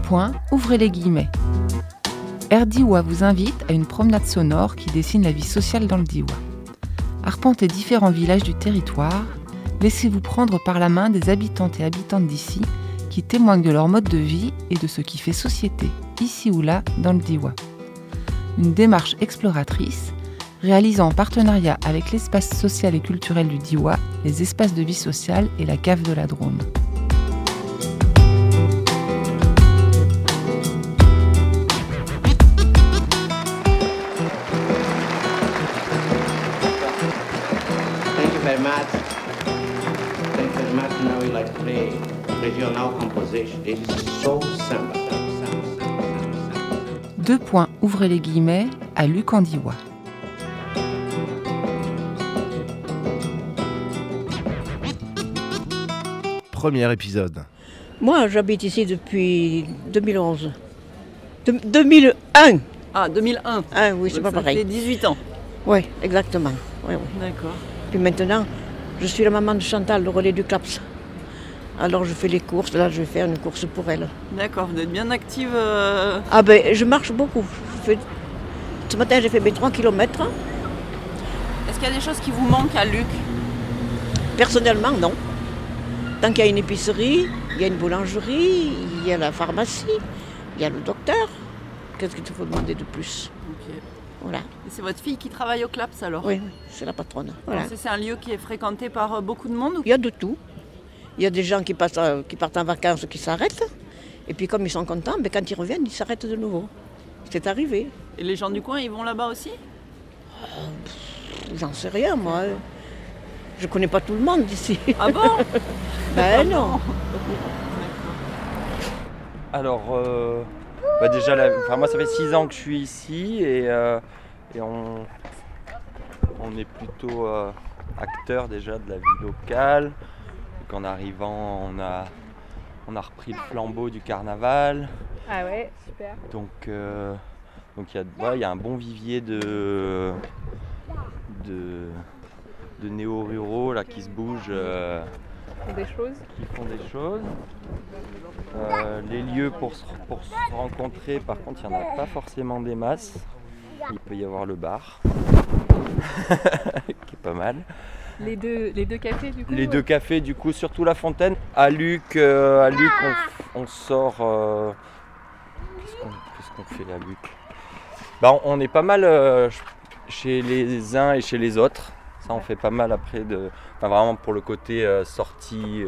Ouvrez les guillemets. Air Diois vous invite à une promenade sonore qui dessine la vie sociale dans le Diois. Arpentez différents villages du territoire, laissez-vous prendre par la main des habitantes et habitantes d'ici qui témoignent de leur mode de vie et de ce qui fait société, ici ou là, dans le Diois. Une démarche exploratrice, réalisée en partenariat avec l'espace social et culturel du Diois, les espaces de vie sociale et la cave de la Drôme. Thank you very much. Thank you very much. Now we like to play regional composition. This is so simple. Ouvrez les guillemets à Luc en Diois. Premier épisode. Moi, j'habite ici depuis 2011. 2001. Ah, 2001. Ah oui, c'est pas pareil. Ça fait 18 ans. Oui, exactement. Oui. D'accord. Puis maintenant, je suis la maman de Chantal, le relais du CLAPS. Alors je fais les courses, là je vais faire une course pour elle. D'accord, vous êtes bien active. Ah ben, je marche beaucoup. Ce matin, j'ai fait mes 3 km. Est-ce qu'il y a des choses qui vous manquent à Luc? Personnellement, non. Tant qu'il y a une épicerie, il y a une boulangerie, il y a la pharmacie, il y a le docteur. Qu'est-ce qu'il te faut demander de plus? Ok. Voilà. Et c'est votre fille qui travaille au CLAPS alors? Oui, c'est la patronne. Voilà. C'est un lieu qui est fréquenté par beaucoup de monde? Il y a de tout. Il y a des gens qui partent en vacances qui s'arrêtent. Et puis comme ils sont contents, ben, quand ils reviennent, ils s'arrêtent de nouveau. C'est arrivé. Et les gens du coin, ils vont là-bas aussi? J'en sais rien, moi. Je connais pas tout le monde d'ici. Ah bon? Ben non. Alors, déjà, moi ça fait 6 ans que je suis ici et on est plutôt acteur déjà de la vie locale. Donc, en arrivant, on a repris le flambeau du carnaval. Ah ouais, super. Donc il y a un bon vivier de néo-ruraux là, qui se bougent. Des choses. Qui font des choses. Les lieux pour se rencontrer, par contre, il n'y en a pas forcément des masses. Il peut y avoir le bar, qui est pas mal. Les deux cafés du coup. Les deux cafés du coup, surtout la Fontaine. À Luc, on sort. Qu'est-ce qu'on fait à Luc? On est pas mal chez les uns et chez les autres. Ça, on fait pas mal après vraiment pour le côté sortie,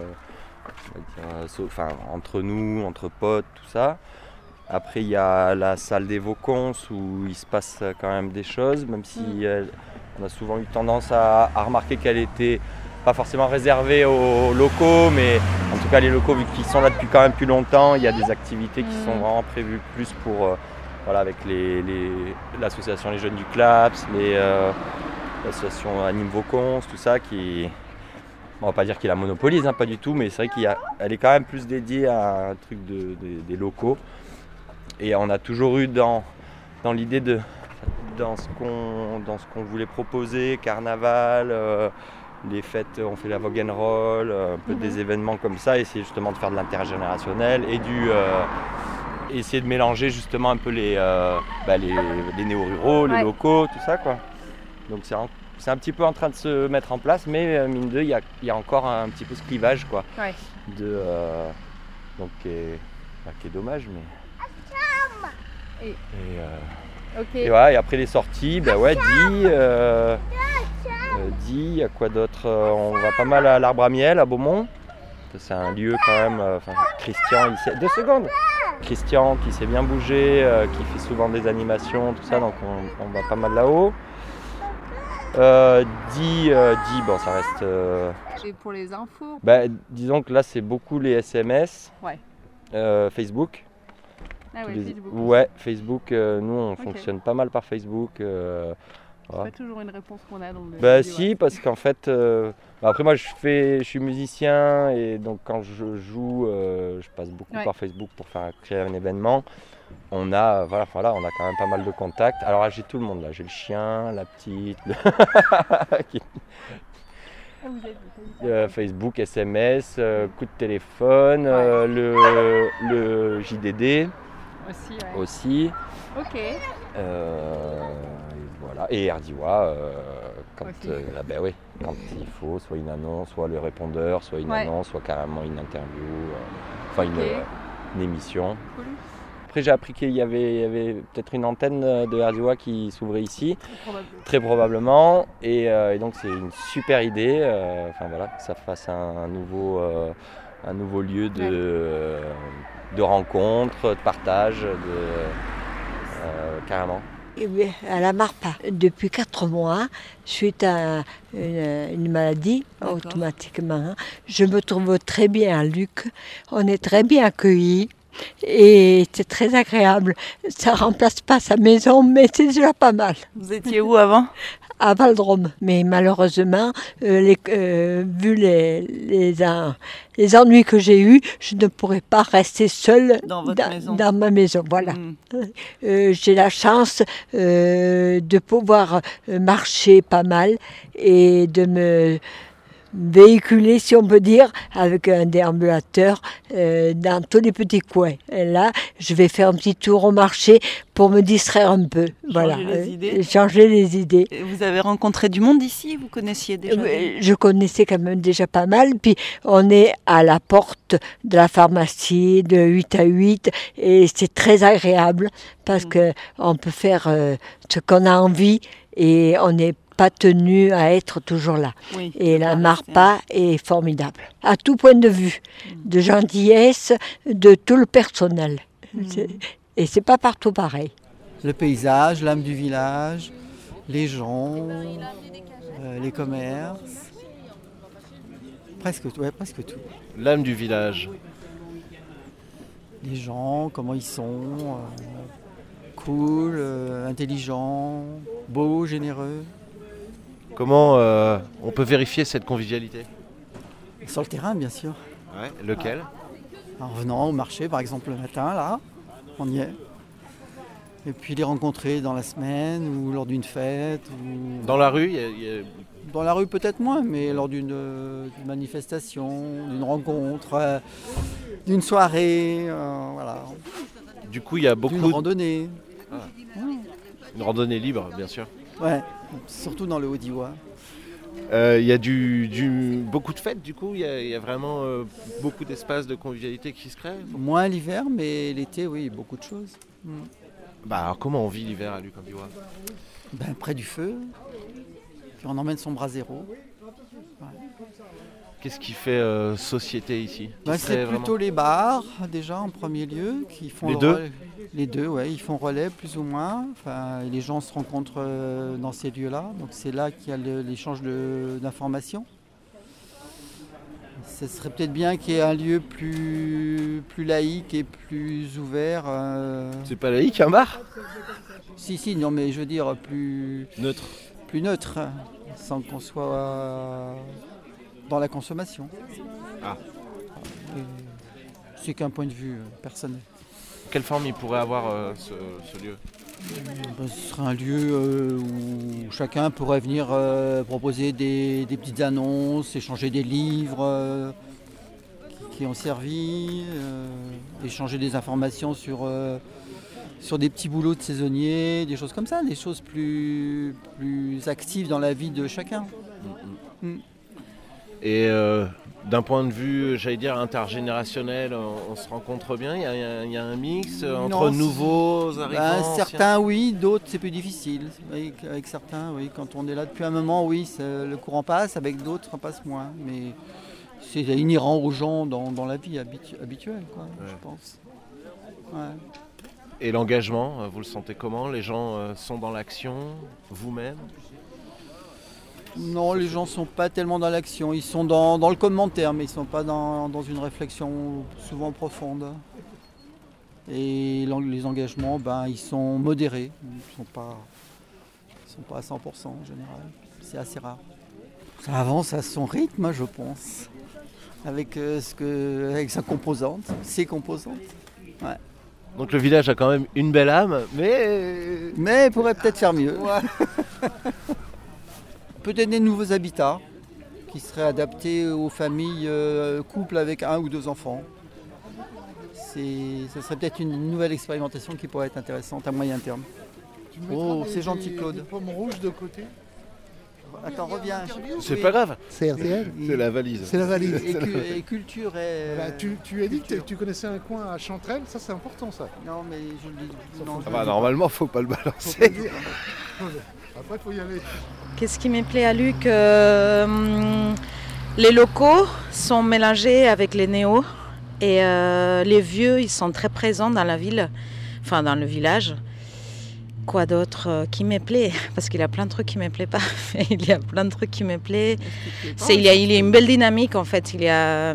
entre nous, entre potes, tout ça. Après, il y a la salle des Vauconces où il se passe quand même des choses, même si on a souvent eu tendance à remarquer qu'elle était pas forcément réservée aux locaux, mais en tout cas les locaux, vu qu'ils sont là depuis quand même plus longtemps, il y a des activités qui sont vraiment prévues plus pour avec l'association Les Jeunes du CLAPS, l'association Anime Vauconces, tout ça qui, on va pas dire qu'il la monopolise, pas du tout, mais c'est vrai qu'elle est quand même plus dédiée à un truc des locaux. Et on a toujours eu dans l'idée dans ce qu'on voulait proposer, carnaval, les fêtes, on fait la Vogue and Roll, un peu des événements comme ça, essayer justement de faire de l'intergénérationnel et essayer de mélanger justement un peu les néo-ruraux, les locaux, tout ça quoi. Donc c'est un petit peu en train de se mettre en place, mais mine de, il y a encore un petit peu ce clivage quoi. Ouais. Donc qui est dommage, mais. Et après les sorties, il y a quoi d'autre? On va pas mal à l'Arbre à Miel à Beaumont. C'est un lieu quand même. Christian, 2 secondes. Christian qui s'est bien bougé, qui fait souvent des animations, tout ça, donc on va pas mal là-haut. Ça reste. Et pour les infos? Disons que là c'est beaucoup les SMS, Facebook. Ah ouais, Facebook. Ouais, Facebook, nous on fonctionne pas mal par Facebook. C'est pas toujours une réponse qu'on a dans le si, parce qu'en fait, après moi je suis musicien et donc quand je joue, je passe beaucoup par Facebook pour créer un événement. On a quand même pas mal de contacts. Alors là, j'ai tout le monde là, j'ai le chien, la petite. Facebook, SMS, coup de téléphone, le JDD aussi. Ok. Voilà. Et RDIWA, quand il faut, soit une annonce, soit le répondeur, soit une annonce, soit carrément une interview, une émission. Cool. Après, j'ai appris qu'il y avait peut-être une antenne de RDIWA qui s'ouvrait ici, très probablement. Et donc, c'est une super idée. Que ça fasse un nouveau lieu de rencontre, de partage, carrément. Eh bien, à la Marpa, depuis 4 mois, suite à une maladie, automatiquement, je me trouve très bien à Luc. On est très bien accueillis et c'est très agréable. Ça ne remplace pas sa maison, mais c'est déjà pas mal. Vous étiez où avant ? À Val-de-Rome, mais malheureusement, vu les ennuis que j'ai eus, je ne pourrais pas rester seule dans ma maison. Voilà. J'ai la chance de pouvoir marcher pas mal et de me véhiculer, si on peut dire, avec un déambulateur dans tous les petits coins. Et là, je vais faire un petit tour au marché pour me distraire un peu. Changer les idées. Et vous avez rencontré du monde ici ? Vous connaissiez déjà ? Je connaissais quand même déjà pas mal. Puis on est à la porte de la pharmacie de 8 à 8 et c'est très agréable parce qu'on peut faire ce qu'on a envie et on n'est pas tenu à être toujours là. Oui, et la Marpa est formidable, à tout point de vue, de gentillesse, de tout le personnel. Et c'est pas partout pareil. Le paysage, l'âme du village, les gens, les commerces, presque tout. L'âme du village. Les gens, comment ils sont, cool, intelligents, beaux, généreux. Comment on peut vérifier cette convivialité ? Sur le terrain, bien sûr. Ouais, lequel ? En revenant au marché, par exemple, le matin, là, on y est. Et puis les rencontrer dans la semaine ou lors d'une fête. Ou... Dans la rue Dans la rue, peut-être moins, mais lors d'une manifestation, d'une rencontre, d'une soirée, voilà. Du coup, il y a beaucoup d'une randonnée. Une randonnée libre, bien sûr. Ouais, surtout dans le Haut-Diois. Il y a beaucoup de fêtes, du coup, il y a vraiment beaucoup d'espaces de convivialité qui se créent. Moins l'hiver, mais l'été, oui, beaucoup de choses. Alors comment on vit l'hiver à Luc-en-Diois ? Près du feu, puis on emmène son brasero. Ouais. Qu'est-ce qui fait société ici ? C'est plutôt les bars, déjà, en premier lieu, qui font Les deux, ouais, ils font relais plus ou moins. Les gens se rencontrent dans ces lieux-là. Donc c'est là qu'il y a l'échange d'informations. Ce serait peut-être bien qu'il y ait un lieu plus laïque et plus ouvert. C'est pas laïque, un bar ? Si, non, mais je veux dire plus neutre. Plus neutre, sans qu'on soit dans la consommation. C'est qu'un point de vue personnel. Quelle forme il pourrait avoir ce lieu ? Ce serait un lieu où chacun pourrait venir proposer des petites annonces, échanger des livres qui ont servi, échanger des informations sur des petits boulots de saisonniers, des choses comme ça, des choses plus actives dans la vie de chacun. Et d'un point de vue, j'allais dire, intergénérationnel, on se rencontre bien, il y a un mix entre nouveaux arrivants. Certains oui, d'autres c'est plus difficile. Avec certains, oui, quand on est là depuis un moment, oui, le courant passe, avec d'autres ça passe moins. Mais c'est inhérent aux gens dans la vie habituelle, quoi, je pense. Ouais. Et l'engagement, vous le sentez comment ? Les gens sont dans l'action, vous-même ? Non, les gens ne sont pas tellement dans l'action, ils sont dans le commentaire, mais ils ne sont pas dans une réflexion souvent profonde. Et les engagements, ils sont modérés, ils ne sont pas à 100% en général, c'est assez rare. Ça avance à son rythme, je pense, avec sa composante, ses composantes. Ouais. Donc le village a quand même une belle âme, mais pourrait peut-être faire mieux. Ouais. Peut-être des nouveaux habitats qui serait adapté aux familles couples avec 1 ou 2 enfants. Ça serait peut-être une nouvelle expérimentation qui pourrait être intéressante à moyen terme. Oh, c'est gentil Claude. Des pommes rouges de côté. Attends, reviens. C'est pas grave. C'est RTL. C'est la valise. C'est la valise. Et culture est... Bah, tu as dit que tu connaissais un coin à Chantrelle, ça c'est important ça. Non mais je le dis. Non, Ah bah, normalement faut pas le balancer. Faut pas le dire. Après faut y aller. Qu'est-ce qui me plaît à Luc Les locaux sont mélangés avec les néos et les vieux, ils sont très présents dans la ville, enfin dans le village. Quoi d'autre qui me plaît? Parce qu'il y a plein de trucs qui me plaisent pas. Il y a plein de trucs qui me plaisent. Il y a une belle dynamique en fait. Il y a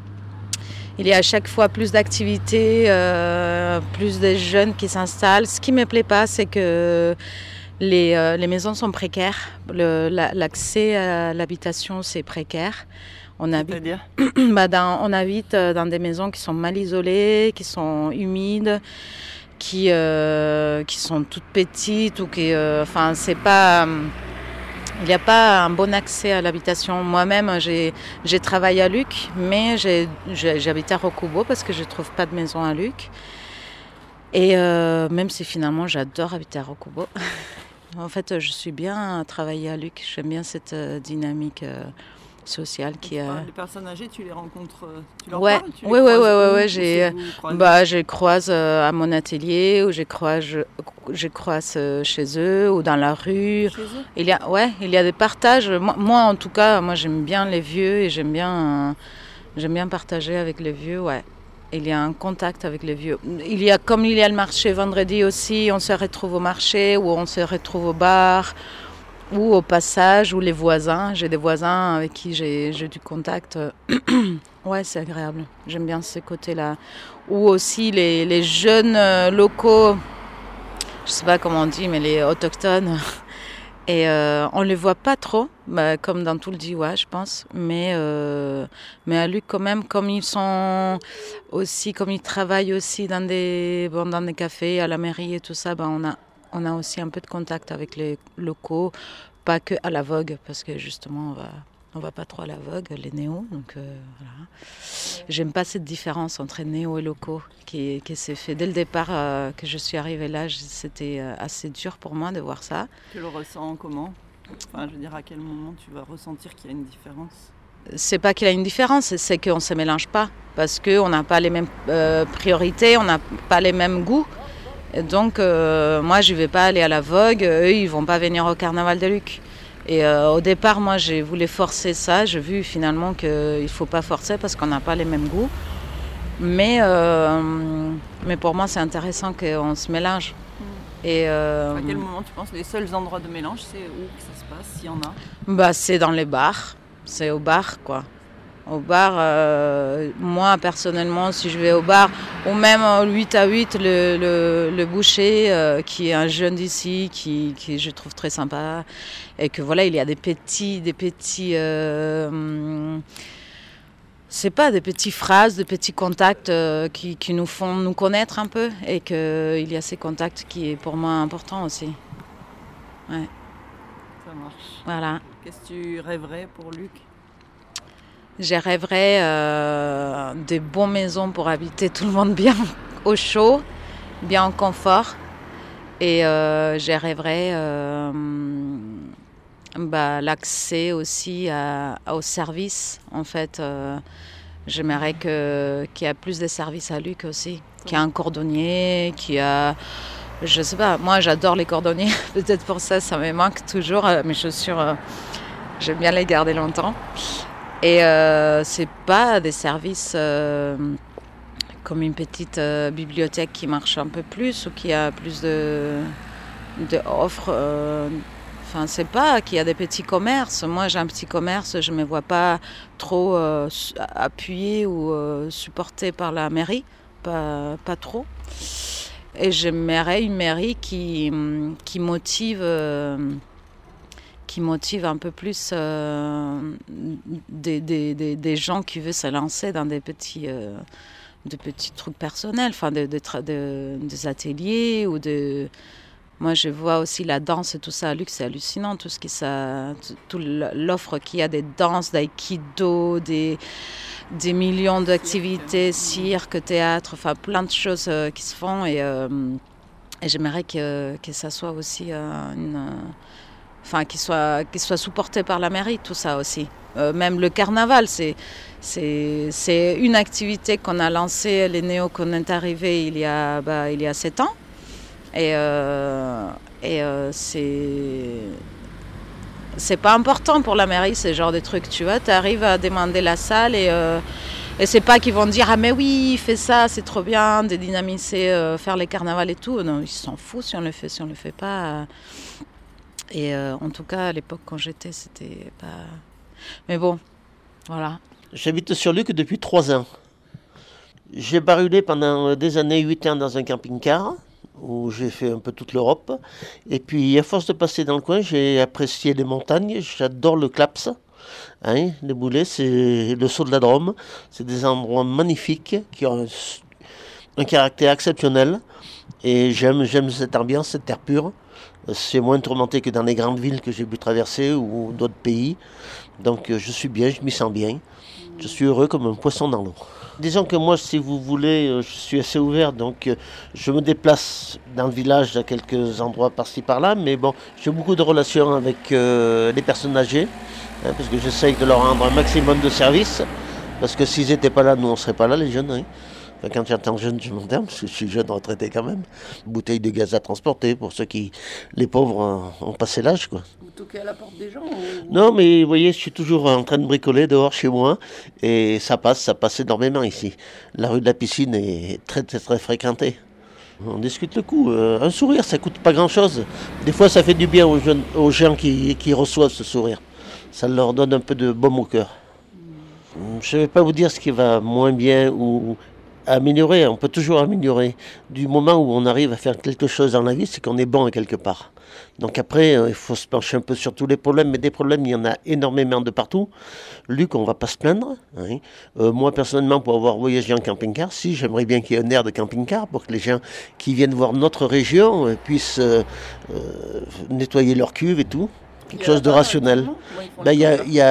à chaque fois plus d'activités, plus de jeunes qui s'installent. Ce qui me plaît pas, c'est que les maisons sont précaires. L'accès à l'habitation, c'est précaire. On habite dans des maisons qui sont mal isolées, qui sont humides, qui sont toutes petites ou qui, enfin, c'est pas. Il n'y a pas un bon accès à l'habitation. Moi-même, j'ai travaillé à Luc, mais j'habite à Rokubo parce que je ne trouve pas de maison à Luc. Et même si finalement j'adore habiter à Rokubo, en fait, je suis bien à travailler à Luc. J'aime bien cette dynamique sociale qui a. Les personnes âgées, tu les rencontres, tu leur parles, tu les croises je croise à mon atelier ou je croise chez eux ou dans la rue. Chez eux? Il y a des partages. Moi en tout cas, moi j'aime bien les vieux et j'aime bien partager avec les vieux, ouais. Il y a un contact avec les vieux. Comme il y a le marché vendredi aussi, on se retrouve au marché ou on se retrouve au bar ou au passage, ou les voisins. J'ai des voisins avec qui j'ai du contact. Ouais, c'est agréable. J'aime bien ce côté-là. Ou aussi les jeunes locaux, je ne sais pas comment on dit, mais les autochtones. Et on ne les voit pas trop, comme dans tout le Diois, je pense. Mais à Luc, quand même, comme ils travaillent aussi dans des cafés, à la mairie et tout ça, on a aussi un peu de contact avec les locaux, pas que à la Vogue, parce que justement, on va pas trop à la Vogue, les néos. Donc voilà. J'aime pas cette différence entre néos et locaux qui s'est fait dès le départ que je suis arrivée là. C'était assez dur pour moi de voir ça. Tu le ressens comment? Enfin, je veux dire, à quel moment tu vas ressentir qu'il y a une différence? C'est pas qu'il y a une différence, c'est qu'on se mélange pas, parce qu'on n'a pas les mêmes priorités, on n'a pas les mêmes goûts. Et donc, moi, je ne vais pas aller à la Vogue, eux, ils ne vont pas venir au Carnaval de Luc. Et au départ, moi, j'ai voulu forcer ça. J'ai vu finalement qu'il ne faut pas forcer parce qu'on n'a pas les mêmes goûts. Mais pour moi, c'est intéressant qu'on se mélange. Et, à quel moment tu penses les seuls endroits de mélange, c'est où que ça se passe, s'il y en a? C'est dans les bars. C'est au bar, quoi. Au bar, moi personnellement, si je vais au bar, ou même au 8 à 8, le boucher, qui est un jeune d'ici, qui je trouve très sympa, et que voilà, il y a des petits c'est pas des petites phrases, des petits contacts qui nous font nous connaître un peu, et qu'il y a ces contacts qui est pour moi important aussi. Ouais. Ça marche. Voilà. Qu'est-ce que tu rêverais pour Luc? Je rêverais des bonnes maisons pour habiter tout le monde bien au chaud, bien en confort. Et je rêverais l'accès aussi aux services. En fait, j'aimerais qu'il y ait plus de services à Luc aussi. Qu'il y ait un cordonnier, qu'il y a... Je sais pas, moi j'adore les cordonniers. Peut-être pour ça me manque toujours. Mes chaussures, j'aime bien les garder longtemps. Et c'est pas des services comme une petite bibliothèque qui marche un peu plus ou qui a plus de offres. Enfin, c'est pas qu'il y a des petits commerces. Moi, j'ai un petit commerce, je me vois pas trop appuyée ou supportée par la mairie, pas trop. Et j'aimerais une mairie qui motive un peu plus des gens qui veulent se lancer dans des petits trucs personnels, enfin des ateliers ou Moi, je vois aussi la danse et tout ça à Luc, c'est hallucinant, tout l'offre qu'il y a des danses, d'aïkido, des millions d'activités, cirque, théâtre, enfin plein de choses qui se font et j'aimerais que ça soit aussi qu'il soit supporté par la mairie, tout ça aussi. Même le carnaval, c'est une activité qu'on a lancée, les néos, qu'on est arrivés il y a 7 ans. Et c'est pas important pour la mairie, ce genre de trucs, tu vois. Tu arrives à demander la salle et c'est pas qu'ils vont dire « Ah mais oui, fais ça, c'est trop bien, de dynamiser, faire les carnavals et tout ». Non, ils s'en foutent si on le fait, si on le fait pas. Et en tout cas, à l'époque, quand j'étais, c'était pas... Mais bon, voilà. J'habite sur Luc depuis 3 ans. J'ai barulé pendant des années, 8 ans dans un camping-car, où j'ai fait un peu toute l'Europe. Et puis, à force de passer dans le coin, j'ai apprécié les montagnes. J'adore le Claps, les Boulets, c'est le Saut de la Drôme. C'est des endroits magnifiques qui ont un caractère exceptionnel. Et j'aime cette ambiance, cette terre pure. C'est moins tourmenté que dans les grandes villes que j'ai pu traverser ou d'autres pays. Donc, je suis bien, je m'y sens bien. Je suis heureux comme un poisson dans l'eau. Disons que moi, si vous voulez, je suis assez ouvert, donc je me déplace dans le village à quelques endroits par-ci par-là, mais bon, j'ai beaucoup de relations avec les personnes âgées, parce que j'essaye de leur rendre un maximum de services, parce que s'ils n'étaient pas là, nous on ne serait pas là, les jeunes. Enfin, quand j'entends jeune, je m'entends, parce que je suis jeune retraité quand même. Bouteille de gaz à transporter pour ceux qui, les pauvres, ont passé l'âge, quoi. Vous toquez à la porte des gens Non, mais vous voyez, je suis toujours en train de bricoler dehors chez moi, et ça passe énormément ici. La rue de la Piscine est très, très, très fréquentée. On discute le coup. Un sourire, ça coûte pas grand-chose. Des fois, ça fait du bien aux gens qui reçoivent ce sourire. Ça leur donne un peu de baume au cœur. Je ne vais pas vous dire ce qui va moins bien ou améliorer, on peut toujours améliorer. Du moment où on arrive à faire quelque chose dans la vie, c'est qu'on est bon à quelque part. Donc après, il faut se pencher un peu sur tous les problèmes, mais des problèmes, il y en a énormément de partout. Luc, on ne va pas se plaindre. Moi, personnellement, pour avoir voyagé en camping-car, si, j'aimerais bien qu'il y ait un air de camping-car pour que les gens qui viennent voir notre région puissent nettoyer leur cuve et tout. Quelque chose de rationnel. Il y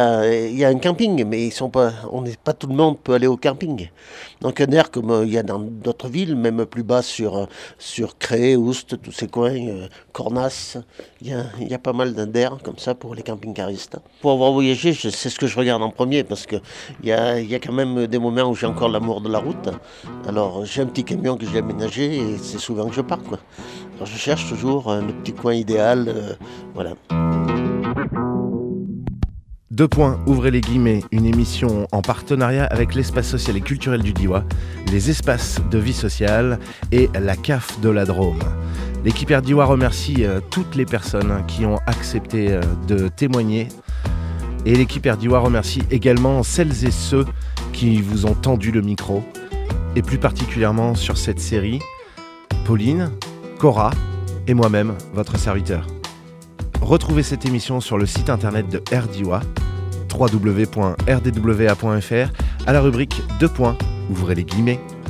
a un camping, mais pas tout le monde peut aller au camping. Donc un air comme il y a dans d'autres villes, même plus bas sur Cré, Oust, tous ces coins, Cornas, il y a pas mal d'air comme ça pour les camping-caristes. Pour avoir voyagé, c'est ce que je regarde en premier, parce qu'il y a quand même des moments où j'ai encore l'amour de la route. Alors j'ai un petit camion que j'ai aménagé et c'est souvent que je pars, quoi. Alors je cherche toujours le petit coin idéal, voilà. 2 points, ouvrez les guillemets, une émission en partenariat avec l'espace social et culturel du Diois, les espaces de vie sociale et la CAF de la Drôme. L'équipe Diois remercie toutes les personnes qui ont accepté de témoigner. Et l'équipe Diois remercie également celles et ceux qui vous ont tendu le micro. Et plus particulièrement sur cette série, Pauline, Cora et moi-même, votre serviteur. Retrouvez cette émission sur le site internet de RDiois, www.rdwa.fr, à la rubrique 2 points, ouvrez les guillemets.